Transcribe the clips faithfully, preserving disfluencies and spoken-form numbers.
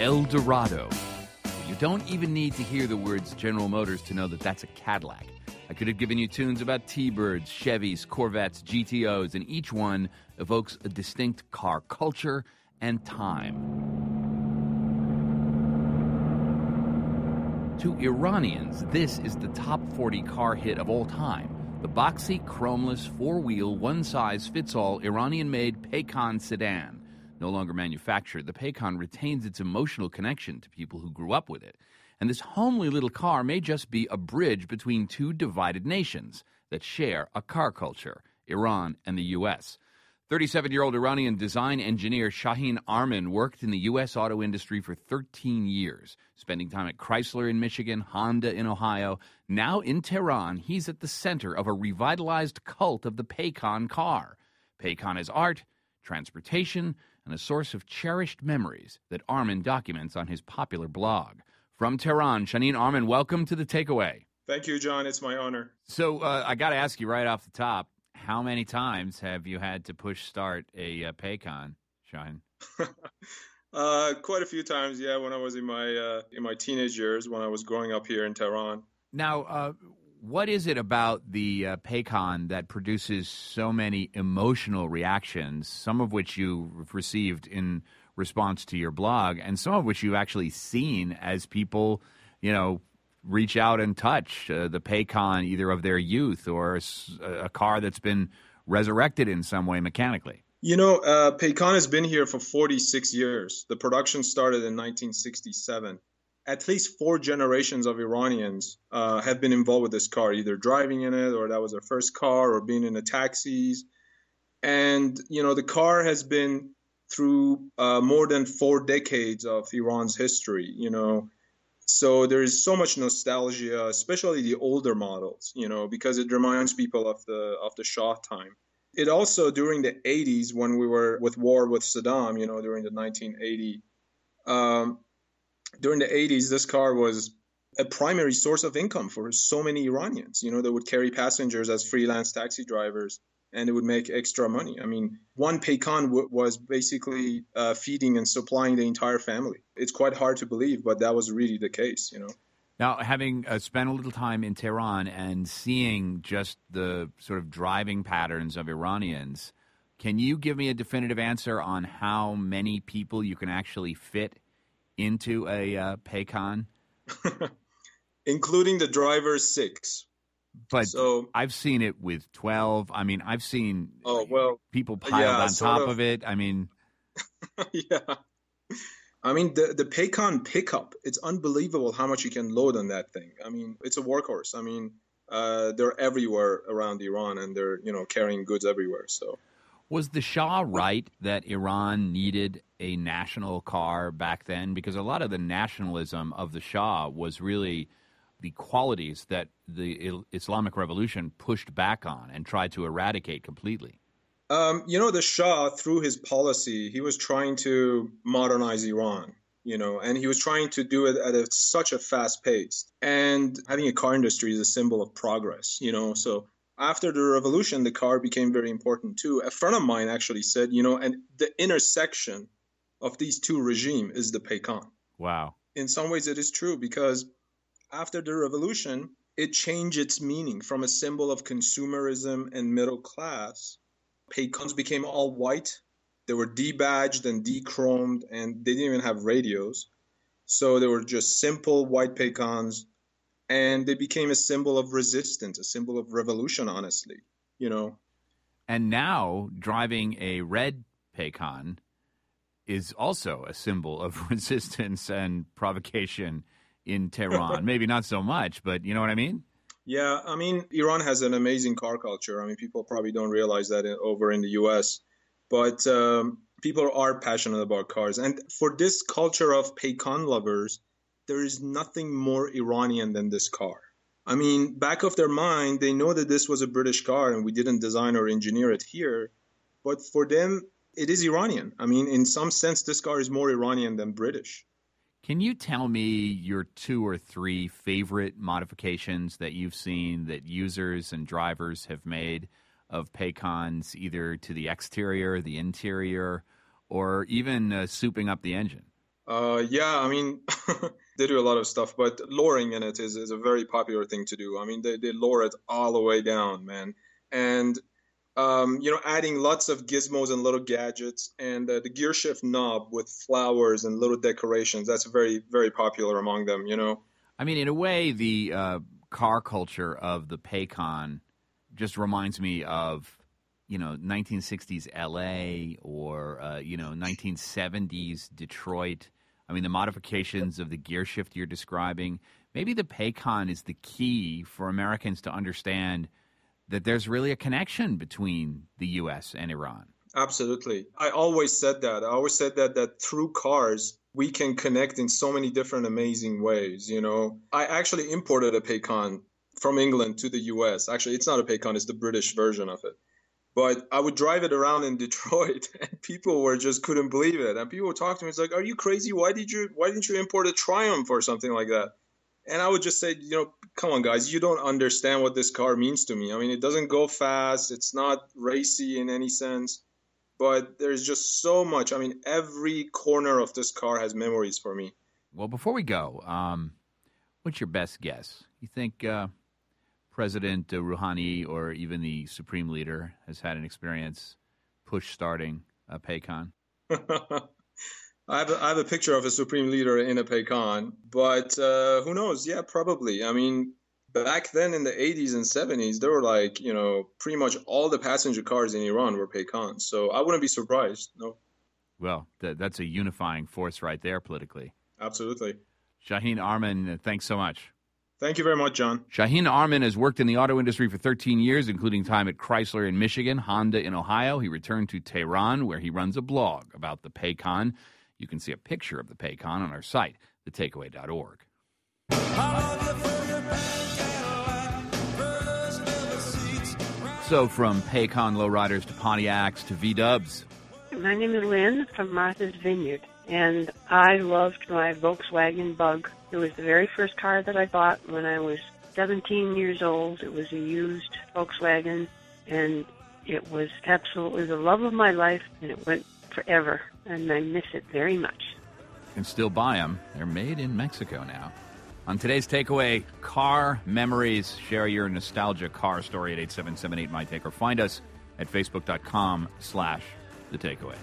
El Dorado. You don't even need to hear the words General Motors to know that that's a Cadillac. I could have given you tunes about T-Birds, Chevys, Corvettes, G T Os, and each one evokes a distinct car culture and time. To Iranians, this is the top forty car hit of all time. The boxy, chromeless, four-wheel, one-size-fits-all Iranian-made Paykan sedan. No longer manufactured, the Paykan retains its emotional connection to people who grew up with it. And this homely little car may just be a bridge between two divided nations that share a car culture, Iran and the U S thirty-seven-year-old Iranian design engineer Shaheen Arman worked in the U S auto industry for thirteen years, spending time at Chrysler in Michigan, Honda in Ohio. Now in Tehran, he's at the center of a revitalized cult of the Paykan car. Paykan is art, transportation, and a source of cherished memories that Arman documents on his popular blog. From Tehran, Shaheen Arman, welcome to The Takeaway. Thank you, John. It's my honor. So uh, I got to ask you right off the top, how many times have you had to push start a uh, Paykan, Shaheen? uh, quite a few times, yeah, when I was in my uh, in my teenage years, when I was growing up here in Tehran. Now, uh, what is it about the uh, Paykan that produces so many emotional reactions, some of which you've received in response to your blog, and some of which you've actually seen as people, you know, reach out and touch uh, the Paykan either of their youth or a, a car that's been resurrected in some way mechanically? You know, uh, Paykan has been here for forty-six years. The production started in nineteen sixty-seven. At least four generations of Iranians uh, have been involved with this car, either driving in it or that was their first car or being in the taxis. And, you know, the car has been through uh, more than four decades of Iran's history, you know. So there is so much nostalgia, especially the older models, you know, because it reminds people of the of the Shah time. It also, during the eighties, when we were with war with Saddam, you know, during the nineteen eighty, um, during the eighties, this car was a primary source of income for so many Iranians. You know, they would carry passengers as freelance taxi drivers, and it would make extra money. I mean, one Paykan w- was basically uh, feeding and supplying the entire family. It's quite hard to believe, but that was really the case, you know. Now, having uh, spent a little time in Tehran and seeing just the sort of driving patterns of Iranians, can you give me a definitive answer on how many people you can actually fit into a uh, Paykan? Including the driver, six. But so, I've seen it with twelve. I mean, I've seen oh, well, people piled yeah, on top of, of it. I mean, yeah. I mean, the, the Paykan pickup, it's unbelievable how much you can load on that thing. I mean, it's a workhorse. I mean, uh, they're everywhere around Iran, and they're, you know, carrying goods everywhere. So, was the Shah right that Iran needed a national car back then? Because a lot of the nationalism of the Shah was really the qualities that the Islamic Revolution pushed back on and tried to eradicate completely. Um, you know, the Shah, through his policy, he was trying to modernize Iran, you know, and he was trying to do it at a, such a fast pace. And having a car industry is a symbol of progress, you know. So after the revolution, the car became very important too. A friend of mine actually said, you know, and the intersection of these two regimes is the Paykan. Wow. In some ways it is true, because after the revolution, it changed its meaning from a symbol of consumerism and middle class. Paykans became all white. They were debadged and de-chromed, and they didn't even have radios. So they were just simple white Paykans, and they became a symbol of resistance, a symbol of revolution, honestly, you know. And now driving a red Paykan is also a symbol of resistance and provocation in Tehran. Maybe not so much, but you know what I mean? Yeah, I mean, Iran has an amazing car culture. I mean, people probably don't realize that in, over in the U S, but um, people are passionate about cars. And for this culture of Paykan lovers, there is nothing more Iranian than this car. I mean, back of their mind, they know that this was a British car and we didn't design or engineer it here. But for them, it is Iranian. I mean, in some sense, this car is more Iranian than British. Can you tell me your two or three favorite modifications that you've seen that users and drivers have made of Paykans, either to the exterior, the interior, or even uh, souping up the engine? Uh, yeah, I mean, they do a lot of stuff, but lowering in it is, is a very popular thing to do. I mean, they, they lower it all the way down, man. And, um, you know, adding lots of gizmos and little gadgets and uh, the gear shift knob with flowers and little decorations, that's very, very popular among them, you know? I mean, in a way, the uh, car culture of the Paycon just reminds me of, you know, nineteen sixties L A or, uh, you know, nineteen seventies Detroit. I mean, the modifications of the gear shift you're describing. Maybe the Paycon is the key for Americans to understand that there's really a connection between the U S and Iran. Absolutely. I always said that. I always said that, that through cars, we can connect in so many different amazing ways, you know. I actually imported a Paycon from England to the U S. Actually, it's not a Paycon, it's the British version of it. But I would drive it around in Detroit, and people were just couldn't believe it. And people would talk to me. It's like, "Are you crazy? Why did you? Why didn't you import a Triumph or something like that?" And I would just say, you know, come on, guys, you don't understand what this car means to me. I mean, it doesn't go fast. It's not racy in any sense. But there's just so much. I mean, every corner of this car has memories for me. Well, before we go, um, what's your best guess? You think uh, President Rouhani or even the Supreme Leader has had an experience push-starting a Paycon? I have, a, I have a picture of a Supreme Leader in a Paycon, but uh, who knows? Yeah, probably. I mean, back then in the eighties and seventies, there were like, you know, pretty much all the passenger cars in Iran were Paycons. So I wouldn't be surprised, no. Well, th- that's a unifying force right there politically. Absolutely. Shaheen Arman, thanks so much. Thank you very much, John. Shaheen Arman has worked in the auto industry for thirteen years, including time at Chrysler in Michigan, Honda in Ohio. He returned to Tehran, where he runs a blog about the Paycon. You can see a picture of the Paycon on our site, the takeaway dot org. So from Paycon lowriders to Pontiacs to V-dubs. My name is Lynn from Martha's Vineyard, and I loved my Volkswagen Bug. It was the very first car that I bought when I was seventeen years old. It was a used Volkswagen, and it was absolutely the love of my life, and it went forever, and I miss it very much. You can still buy them. They're made in Mexico now. On today's Takeaway, car memories. Share your nostalgia car story at eight seven seven eight, M Y take, or find us at facebook.com slash the takeaway.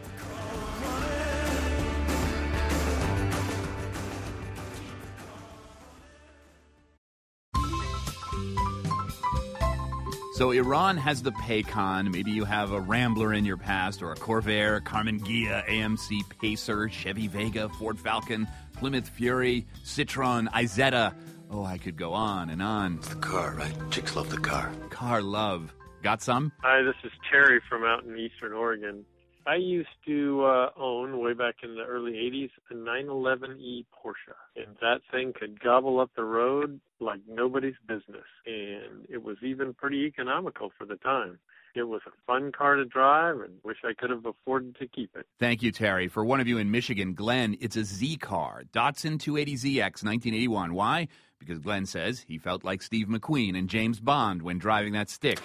So Iran has the Paycon. Maybe you have a Rambler in your past, or a Corvair, Carmen Ghia, A M C Pacer, Chevy Vega, Ford Falcon, Plymouth Fury, Citroen, Isetta. Oh, I could go on and on. It's the car, right? Chicks love the car. Car love. Got some? Hi, this is Terry from out in Eastern Oregon. I used to uh, own, way back in the early eighties, a nine eleven E Porsche. And that thing could gobble up the road like nobody's business. And it was even pretty economical for the time. It was a fun car to drive, and wish I could have afforded to keep it. Thank you, Terry. For one of you in Michigan, Glenn, it's a Z car. Datsun two eighty Z X, nineteen eighty-one. Why? Because Glenn says he felt like Steve McQueen and James Bond when driving that stick.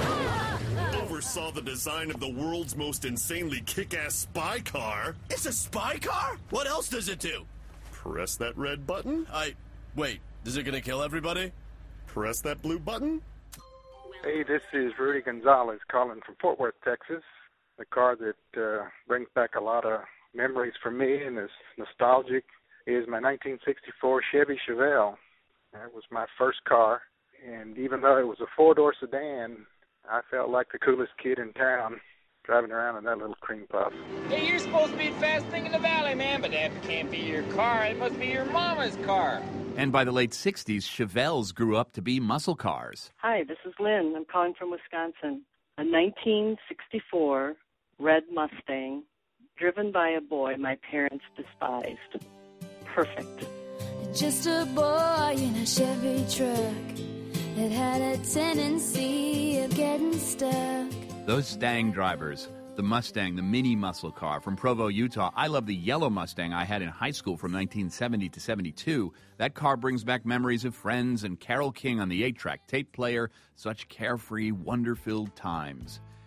Oversaw the design of the world's most insanely kick-ass spy car. It's a spy car? What else does it do? Press that red button. I... Wait, is it gonna kill everybody? Press that blue button. Hey, this is Rudy Gonzalez calling from Fort Worth, Texas. The car that uh, brings back a lot of memories for me and is nostalgic is my nineteen sixty-four Chevy Chevelle. That was my first car, and even though it was a four-door sedan, I felt like the coolest kid in town driving around in that little cream puff. Hey, you're supposed to be the fastest thing in the valley, man, but that can't be your car. It must be your mama's car. And by the late sixties, Chevelles grew up to be muscle cars. Hi, this is Lynn. I'm calling from Wisconsin. A nineteen sixty-four red Mustang, driven by a boy my parents despised. Perfect. Just a boy in a Chevy truck that had a tendency of getting stuck. Those Stang drivers, the Mustang, the mini muscle car from Provo, Utah. I love the yellow Mustang I had in high school from nineteen seventy to seventy-two. That car brings back memories of friends and Carole King on the eight-track tape player. Such carefree, wonder-filled times.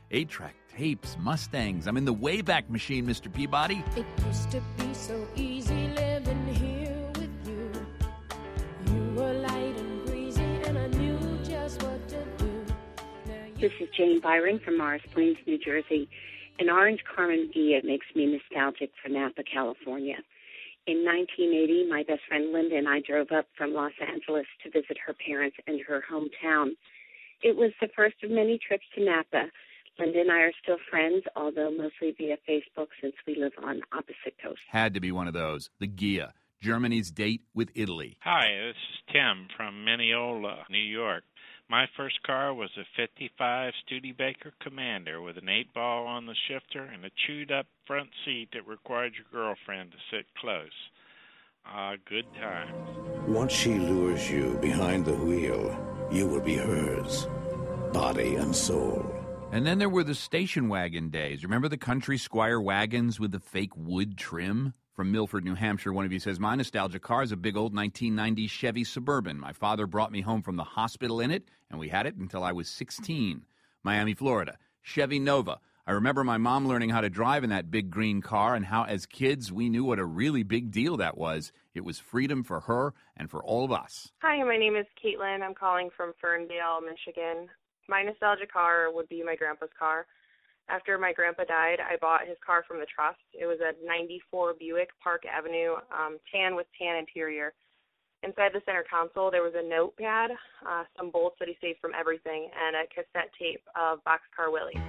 Eight-track tapes, Mustangs. I'm in the Wayback Machine, Mister Peabody. It used to be so easy living here with you. You were light and breezy, and I knew just what to do. This is Jane Byron from Morris Plains, New Jersey. An orange Carmen Ghia makes me nostalgic for Napa, California. In nineteen eighty, my best friend Linda and I drove up from Los Angeles to visit her parents in her hometown. It was the first of many trips to Napa. Linda and I are still friends, although mostly via Facebook since we live on opposite coasts. Had to be one of those. The Ghia, Germany's date with Italy. Hi, this is Tim from Mineola, New York. My first car was a fifty-five Studebaker Commander with an eight ball on the shifter and a chewed-up front seat that required your girlfriend to sit close. Ah, good times. Once she lures you behind the wheel, you will be hers, body and soul. And then there were the station wagon days. Remember the country squire wagons with the fake wood trim? From Milford, New Hampshire, one of you says, my nostalgia car is a big old nineteen nineties Chevy Suburban. My father brought me home from the hospital in it, and we had it until I was sixteen. Miami, Florida, Chevy Nova. I remember my mom learning how to drive in that big green car and how, as kids, we knew what a really big deal that was. It was freedom for her and for all of us. Hi, my name is Caitlin. I'm calling from Ferndale, Michigan. My nostalgia car would be my grandpa's car. After my grandpa died, I bought his car from the trust. It was a ninety-four Buick, Park Avenue, um, tan with tan interior. Inside the center console, there was a notepad, uh, some bolts that he saved from everything, and a cassette tape of Boxcar Willie.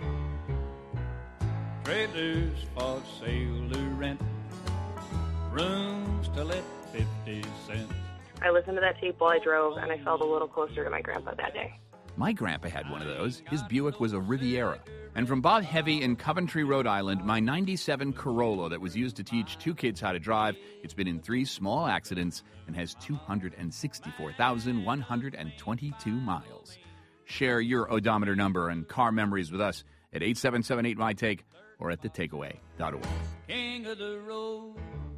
Trailers for sale to rent, rooms to let fifty cents. I listened to that tape while I drove, and I felt a little closer to my grandpa that day. My grandpa had one of those. His Buick was a Riviera. And from Bob Heavy in Coventry, Rhode Island, my ninety-seven Corolla that was used to teach two kids how to drive. It's been in three small accidents and has two hundred sixty-four thousand one hundred twenty-two miles. Share your odometer number and car memories with us at eight seven seven eight, M Y Take or at the takeaway dot org. King of the road.